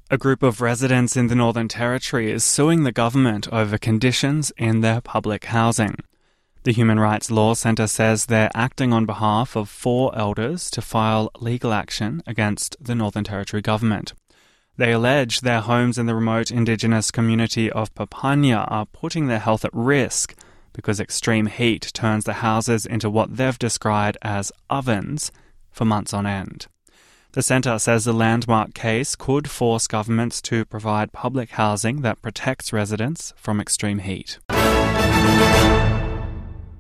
A group of residents in the Northern Territory is suing the government over conditions in their public housing. The Human Rights Law Centre says they're acting on behalf of 4 elders to file legal action against the Northern Territory government. They allege their homes in the remote Indigenous community of Papunya are putting their health at risk because extreme heat turns the houses into what they've described as ovens for months on end. The centre says the landmark case could force governments to provide public housing that protects residents from extreme heat.